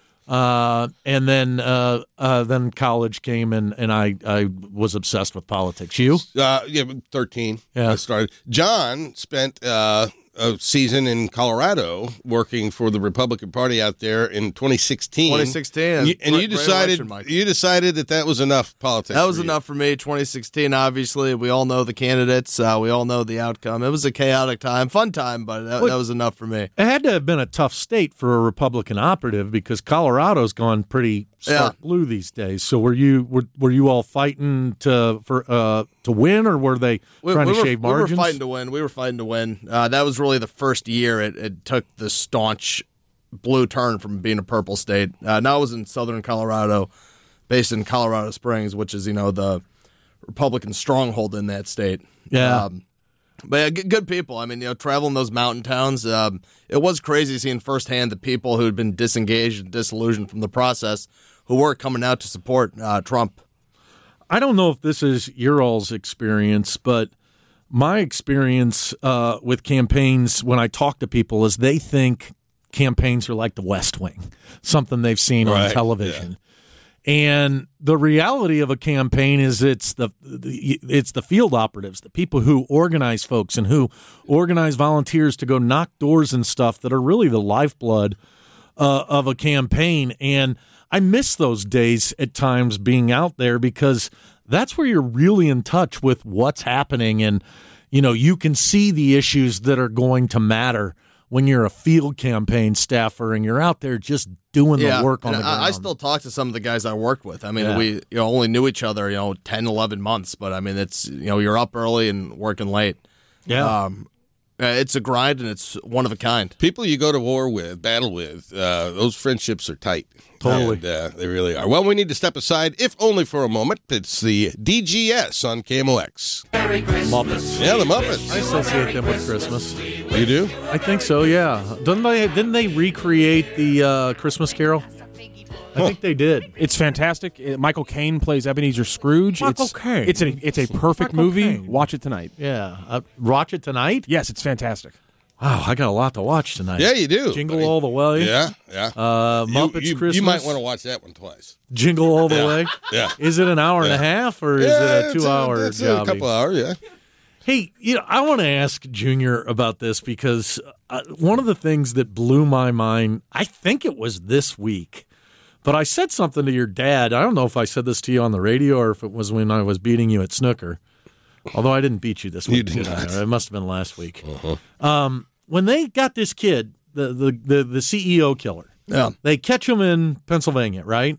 Speaker 2: Uh, and then uh, uh, then college came, and, and I, I was obsessed with politics. You?
Speaker 3: Uh, yeah, thirteen.
Speaker 2: Yeah.
Speaker 3: I started. John spent uh, a season in Colorado working for the Republican Party out there in twenty sixteen.
Speaker 4: twenty sixteen,
Speaker 3: And you, and you
Speaker 4: great
Speaker 3: decided
Speaker 4: election, Mike.
Speaker 3: you decided that that was enough politics.
Speaker 4: That was
Speaker 3: for you.
Speaker 4: enough for me. twenty sixteen, obviously, we all know the candidates. Uh, we all know the outcome. It was a chaotic time, fun time, but that, that was enough for me.
Speaker 2: It had to have been a tough state for a Republican operative because Colorado's gone pretty stark
Speaker 4: Yeah.
Speaker 2: blue these days. So were you were, were you all fighting to for uh, to win, or were they
Speaker 4: We,
Speaker 2: trying
Speaker 4: we
Speaker 2: to
Speaker 4: were,
Speaker 2: shave
Speaker 4: we were
Speaker 2: margins?
Speaker 4: fighting to win. We were fighting to win. Uh, that was really the first year it, it took the staunch blue turn from being a purple state. Uh, now I was in southern Colorado, based in Colorado Springs, which is, you know, the Republican stronghold in that state.
Speaker 2: Yeah.
Speaker 4: Um, but yeah, good, good people. I mean, you know, traveling those mountain towns, um, it was crazy seeing firsthand the people who had been disengaged and disillusioned from the process who were coming out to support uh, Trump.
Speaker 2: I don't know if this is your all's experience, but my experience uh, with campaigns when I talk to people is they think campaigns are like the West Wing, something they've seen on
Speaker 3: Right,
Speaker 2: television. And the reality of a campaign is it's the, the it's the field operatives, the people who organize folks and who organize volunteers to go knock doors and stuff that are really the lifeblood uh, of a campaign. And I miss those days at times being out there because that's where you're really in touch with what's happening. And, you know, you can see the issues that are going to matter when you're a field campaign staffer and you're out there just doing the work on
Speaker 4: and
Speaker 2: the
Speaker 4: I,
Speaker 2: ground.
Speaker 4: I still talk to some of the guys I worked with. I mean,
Speaker 2: Yeah.
Speaker 4: we you know only knew each other, you know, ten, eleven months, but I mean, it's, you know, you're up early and working late.
Speaker 2: Yeah.
Speaker 4: Um, Uh, it's a grind, and it's one of a kind.
Speaker 3: People you go to war with, battle with, uh, those friendships are tight.
Speaker 2: Totally.
Speaker 3: And, uh, they really are. Well, we need to step aside, if only for a moment. It's the D G S on K M O X.
Speaker 2: Muppets.
Speaker 3: Yeah, the Muppets.
Speaker 2: I associate them with Christmas.
Speaker 3: You do?
Speaker 2: I think so. Yeah. Didn't they? Didn't they recreate the uh, Christmas Carol? I think they did.
Speaker 8: It's fantastic. Uh, Michael Caine plays Ebenezer Scrooge.
Speaker 2: Michael
Speaker 8: it's,
Speaker 2: Caine.
Speaker 8: It's a it's a perfect
Speaker 2: Michael
Speaker 8: movie.
Speaker 2: Caine.
Speaker 8: Watch it tonight.
Speaker 2: Yeah. Uh, watch it tonight?
Speaker 8: Yes, it's fantastic.
Speaker 2: Wow, I got a lot to watch tonight.
Speaker 3: Yeah, you do.
Speaker 2: Jingle
Speaker 3: I mean,
Speaker 2: All the Way.
Speaker 3: Yeah, yeah.
Speaker 2: Uh,
Speaker 3: You-
Speaker 2: Muppets
Speaker 3: you,
Speaker 2: Christmas.
Speaker 3: You might want to watch that one twice.
Speaker 2: Jingle All the
Speaker 3: Yeah.
Speaker 2: Way.
Speaker 3: Yeah.
Speaker 2: Is it an hour and a
Speaker 3: Yeah.
Speaker 2: half, or is
Speaker 3: yeah,
Speaker 2: it a
Speaker 3: it's
Speaker 2: two-hour
Speaker 3: it's
Speaker 2: job?
Speaker 3: a couple hours, yeah.
Speaker 2: Hey, you know, I want to ask Junior about this because uh, one of the things that blew my mind, I think it was this week, but I said something to your dad. I don't know if I said this to you on the radio or if it was when I was beating you at snooker, although I didn't beat you this
Speaker 3: You
Speaker 2: week.
Speaker 3: did
Speaker 2: did I?
Speaker 3: not.
Speaker 2: It must have been last week.
Speaker 3: Uh-huh.
Speaker 2: Um, when they got this kid, the, the, the, the C E O killer,
Speaker 4: Yeah.
Speaker 2: they catch him in Pennsylvania, right?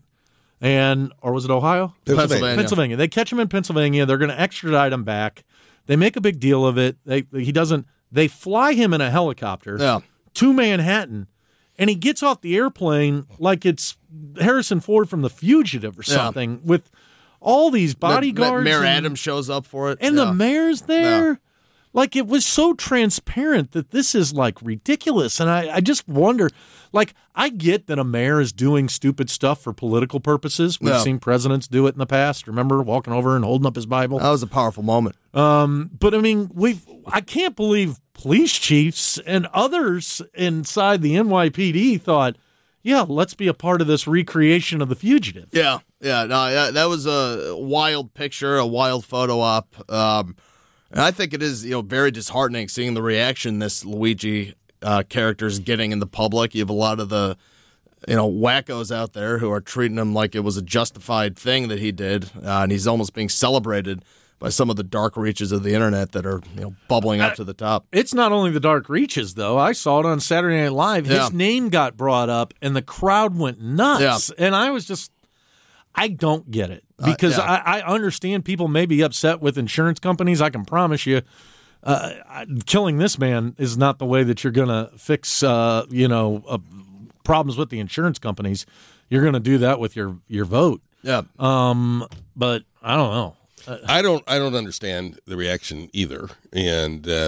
Speaker 2: And or was it Ohio?
Speaker 4: Pennsylvania.
Speaker 2: Pennsylvania. They catch him in Pennsylvania. They're going to extradite him back. They make a big deal of it. They he doesn't. They fly him in a helicopter
Speaker 4: Yeah.
Speaker 2: to Manhattan, and he gets off the airplane like it's Harrison Ford from The Fugitive or
Speaker 4: Yeah.
Speaker 2: something with all these bodyguards.
Speaker 4: Mayor
Speaker 2: and,
Speaker 4: Adams shows up for it.
Speaker 2: and
Speaker 4: yeah.
Speaker 2: the mayor's there. Like, it was so transparent that this is, like, ridiculous. And I, I just wonder, like, I get that a mayor is doing stupid stuff for political purposes. We've
Speaker 4: Yeah.
Speaker 2: seen presidents do it in the past. Remember walking over and holding up his Bible?
Speaker 4: That was a powerful moment.
Speaker 2: Um, but, I mean, we've I can't believe police chiefs and others inside the N Y P D thought, yeah, let's be a part of this recreation of The Fugitive.
Speaker 4: Yeah, yeah, no, yeah, that was a wild picture, a wild photo op. Um, and I think it is, you know, very disheartening seeing the reaction this Luigi uh, character is getting in the public. You have a lot of the, you know, wackos out there who are treating him like it was a justified thing that he did, uh, and he's almost being celebrated by some of the dark reaches of the internet that are, you know, bubbling up to the top.
Speaker 2: It's not only the dark reaches, though. I saw it on Saturday Night Live.
Speaker 4: Yeah.
Speaker 2: His name got brought up, and the crowd went nuts. And I was just, I don't get it. Because
Speaker 4: Uh, yeah.
Speaker 2: I, I understand people may be upset with insurance companies. I can promise you, uh, killing this man is not the way that you're going to fix, uh, you know, uh, problems with the insurance companies. You're going to do that with your, your vote.
Speaker 4: Yeah.
Speaker 2: Um, but I don't know.
Speaker 3: I don't. I don't understand the reaction either. And uh,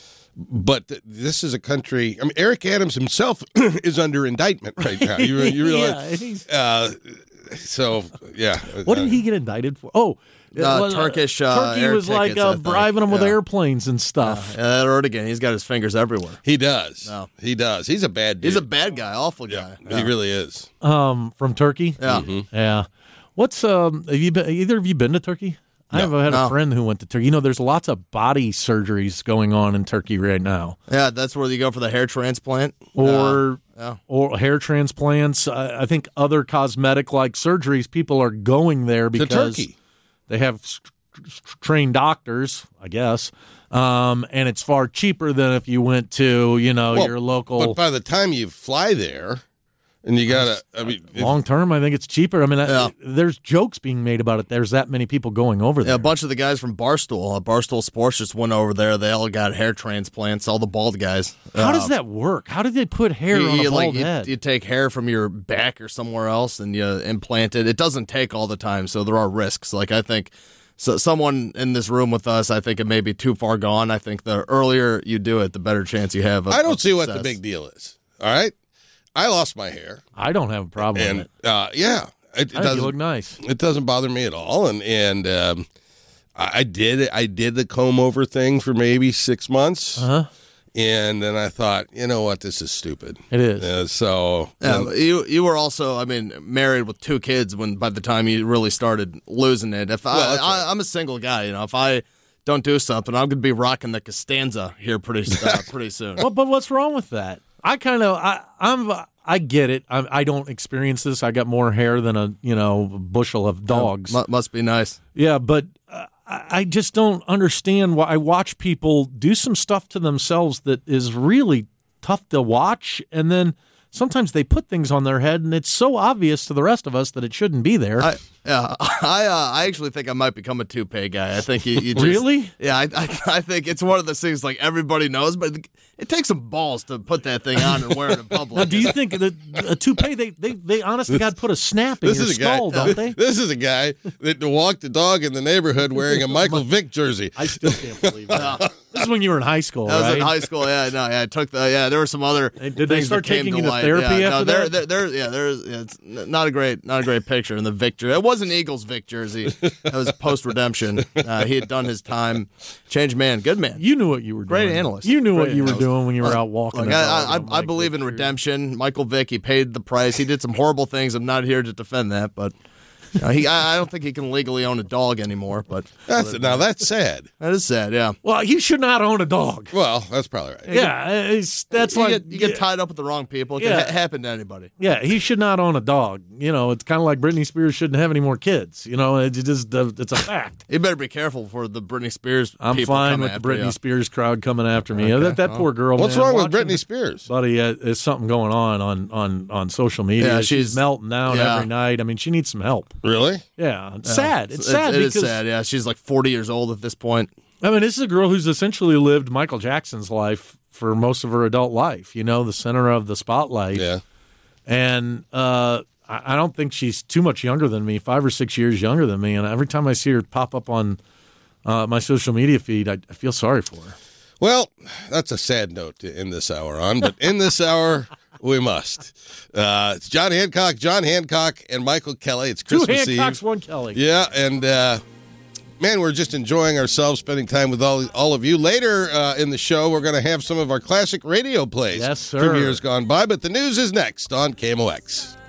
Speaker 3: but th- this is a country. I mean, Eric Adams himself is under indictment right now. You, you
Speaker 2: Yeah,
Speaker 3: realize?
Speaker 2: he's-
Speaker 3: uh, so yeah.
Speaker 2: What did he get indicted for? Oh,
Speaker 4: Uh,
Speaker 2: well,
Speaker 4: Turkish, uh,
Speaker 2: Turkey
Speaker 4: air
Speaker 2: was like
Speaker 4: tickets, I
Speaker 2: uh,
Speaker 4: think.
Speaker 2: bribing him with
Speaker 4: Yeah.
Speaker 2: airplanes and stuff.
Speaker 4: Uh, Erdogan, he's got his fingers everywhere.
Speaker 3: He does.
Speaker 4: No.
Speaker 3: He does. He's a bad dude.
Speaker 4: He's a bad guy, awful guy.
Speaker 3: Yeah, he really is.
Speaker 2: Um, from Turkey.
Speaker 4: Yeah.
Speaker 2: Yeah. What's um? Have you been? Either of you been to Turkey? I have had
Speaker 4: No.
Speaker 2: a friend who went to Turkey. You know, there's lots of body surgeries going on in Turkey right now,
Speaker 4: Yeah, that's where you go for the hair transplant.
Speaker 2: or
Speaker 4: yeah.
Speaker 2: or hair transplants. I, I think other cosmetic like surgeries. People are going there
Speaker 3: To
Speaker 2: because
Speaker 3: Turkey.
Speaker 2: they have s- s- trained doctors, I guess, um, and it's far cheaper than if you went to you know
Speaker 3: Well,
Speaker 2: your local.
Speaker 3: But by the time you fly there, and you gotta, I mean, if-
Speaker 2: Long term, I think it's cheaper. I mean,
Speaker 4: Yeah.
Speaker 2: I, there's jokes being made about it. There's that many people going over
Speaker 4: Yeah,
Speaker 2: there.
Speaker 4: a bunch of the guys from Barstool, uh, Barstool Sports just went over there. They all got hair transplants, all the bald guys.
Speaker 2: How
Speaker 4: Uh,
Speaker 2: does that work? How did they put hair
Speaker 4: you,
Speaker 2: on a
Speaker 4: you,
Speaker 2: bald
Speaker 4: like, you,
Speaker 2: head?
Speaker 4: you take hair from your back or somewhere else and you implant it. It doesn't take all the time, so there are risks. Like, I think so someone in this room with us, I think it may be too far gone. I think the earlier you do it, the better chance you have of
Speaker 3: I don't
Speaker 4: of
Speaker 3: see what the
Speaker 4: success.
Speaker 3: big deal is. All right, I lost my hair,
Speaker 2: I don't have a problem
Speaker 3: and
Speaker 2: with it.
Speaker 3: uh, yeah, it, it
Speaker 2: I think you
Speaker 3: doesn't
Speaker 2: look nice.
Speaker 3: it doesn't bother me at all. And and um, I, I did I did the comb over thing for maybe six months,
Speaker 2: Uh-huh.
Speaker 3: and then I thought, you know what, this is stupid.
Speaker 2: It is.
Speaker 3: Uh, so
Speaker 4: Yeah,
Speaker 3: um,
Speaker 4: but you you were also, I mean, married with two kids when by the time you really started losing it. If
Speaker 3: Well,
Speaker 4: I,
Speaker 3: that's right.
Speaker 4: I I'm a single guy, you know, if I don't do something, I'm going to be rocking the Costanza here pretty uh, pretty soon.
Speaker 2: Well, but what's wrong with that? I kind of, I, I'm, I get it. I, I don't experience this. I got more hair than a, you know, bushel of dogs.
Speaker 4: Mu- must be nice.
Speaker 2: Yeah, but uh, I I just don't understand why I watch people do some stuff to themselves that is really tough to watch, and then sometimes they put things on their head, and it's so obvious to the rest of us that it shouldn't be there.
Speaker 4: I, yeah, I uh, I actually think I might become a toupee guy. I think you, you just,
Speaker 2: Really?
Speaker 4: Yeah, I, I I think it's one of those things like everybody knows, but it takes some balls to put that thing on and wear it in public.
Speaker 2: Now, do you think that a toupee, they, they, they honest to God put a snap in
Speaker 3: This
Speaker 2: your
Speaker 3: is a guy.
Speaker 2: skull, don't they?
Speaker 3: This is a guy that walked the dog in the neighborhood wearing a Michael Vick jersey.
Speaker 2: I still can't believe that. This is when you were in high school,
Speaker 4: I was
Speaker 2: right?
Speaker 4: in high school. Yeah, no, yeah. I took the. Yeah, there were some other.
Speaker 2: Hey, did they
Speaker 4: things
Speaker 2: start
Speaker 4: that came
Speaker 2: taking
Speaker 4: to
Speaker 2: you to
Speaker 4: light.
Speaker 2: therapy
Speaker 4: yeah,
Speaker 2: after
Speaker 4: no, there,
Speaker 2: that?
Speaker 4: there, there, yeah, there's. Yeah, it's not a great, not a great picture in the Vic jersey. It wasn't Eagles Vic jersey. That was post redemption. Uh, he had done his time. Changed man, good man.
Speaker 2: You knew what you were doing.
Speaker 4: Great analyst.
Speaker 2: You knew
Speaker 4: Great
Speaker 2: what you were
Speaker 4: analyst.
Speaker 2: doing when you were
Speaker 4: Look,
Speaker 2: out walking.
Speaker 4: Look,
Speaker 2: the
Speaker 4: I,
Speaker 2: dog
Speaker 4: I,
Speaker 2: with
Speaker 4: I, I
Speaker 2: Mike
Speaker 4: believe in
Speaker 2: Vick.
Speaker 4: redemption. Michael Vick, he paid the price. He did some horrible things. I'm not here to defend that, but you know, he, I, I don't think he can legally own a dog anymore. But
Speaker 3: That's, now that's sad.
Speaker 4: that is sad. Yeah.
Speaker 2: Well, you should not own a dog.
Speaker 3: Well, that's probably right.
Speaker 2: Yeah, it's, that's
Speaker 4: you
Speaker 2: like
Speaker 4: get, you get tied up with the wrong people. It
Speaker 2: Yeah.
Speaker 4: can ha- happen to anybody.
Speaker 2: Yeah, he should not own a dog. You know, it's kind of like Britney Spears shouldn't have any more kids. You know, it's just it's a fact.
Speaker 4: You better be careful for the Britney Spears.
Speaker 2: I'm
Speaker 4: people
Speaker 2: fine
Speaker 4: coming
Speaker 2: with the
Speaker 4: after
Speaker 2: Britney
Speaker 4: you.
Speaker 2: Spears crowd coming after me. That, that poor girl.
Speaker 3: What's
Speaker 2: man,
Speaker 3: wrong with
Speaker 2: watching
Speaker 3: Britney Spears?
Speaker 2: Buddy, uh, there's something going on on on on social media.
Speaker 4: Yeah,
Speaker 2: she's,
Speaker 4: she's-
Speaker 2: melting down
Speaker 4: yeah.
Speaker 2: every night. I mean, she needs some help.
Speaker 3: Really?
Speaker 2: Yeah, it's sad. It's,
Speaker 4: It's,
Speaker 2: sad
Speaker 4: it is
Speaker 2: because
Speaker 4: sad. Yeah, she's like forty years old at this point.
Speaker 2: I mean, this is a girl who's essentially lived Michael Jackson's life for most of her adult life. You know, the center of the spotlight.
Speaker 3: Yeah.
Speaker 2: And uh, I I don't think she's too much younger than me, five or six years younger than me. And every time I see her pop up on uh, my social media feed, I, I feel sorry for her.
Speaker 3: Well, that's a sad note to end this hour on, but in this hour, we must. Uh, it's John Hancock, John Hancock, and Michael Kelly. It's
Speaker 2: Two
Speaker 3: Christmas
Speaker 2: Hancocks,
Speaker 3: Eve.
Speaker 2: one Kelly.
Speaker 3: Yeah, and uh, man, we're just enjoying ourselves, spending time with all all of you. Later uh, in the show, we're going to have some of our classic radio plays
Speaker 2: Yes, sir.
Speaker 3: from years gone by, but the news is next on K M O X.